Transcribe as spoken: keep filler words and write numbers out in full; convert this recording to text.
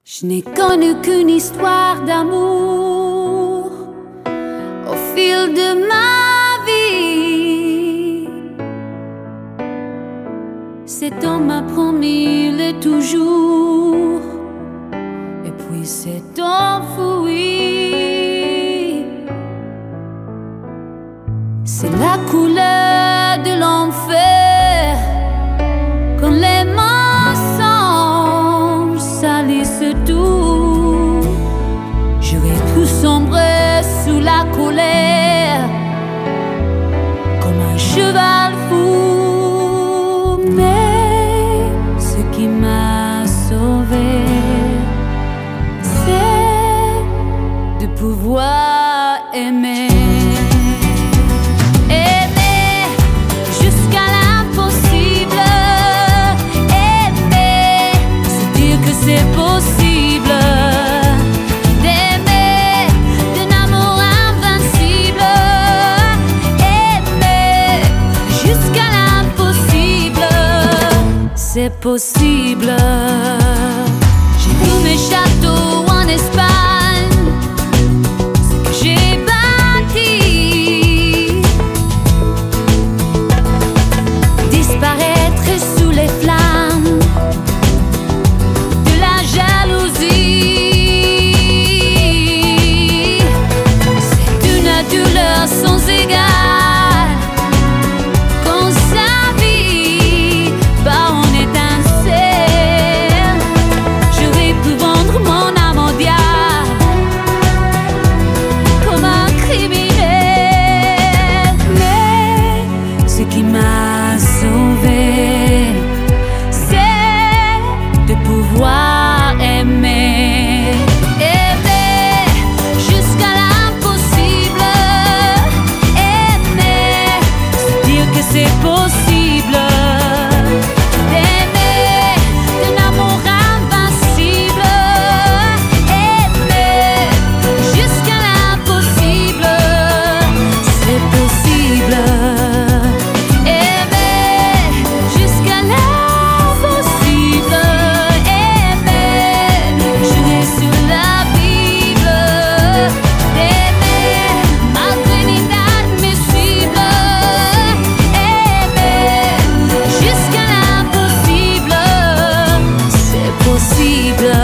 Je n'ai connu qu'une histoire d'amour au fil de ma vie. Cet homme m'a promis le toujours, et puis s'est enfoui. C'est la couleur de l'enfer quand les mensonges salissent tout. J'aurais pu sombrer sous la colère comme un cheval fou, mais ce qui m'a sauvé, c'est de pouvoir aimer. C'est possible d'aimer d'un amour invincible, aimer jusqu'à l'impossible. C'est possible. J'ai vu mes châteaux en Espagne, ce que j'ai bâti, disparaître sous les flammes. Sans égal, quand sa vie bat en étincelle, j'aurais pu vendre mon âme au diable comme un criminel. Mais ce qui m'a sauvé, c'est de pouvoir aimer. C'est possible d'aimer d'un amour invincible, aimer jusqu'à l'impossible. C'est possible, aimer jusqu'à l'impossible, aimer jurer sur la Bible, d'aimer malgré l'inadmissible. Jusqu'à l'impossible, c'est possible.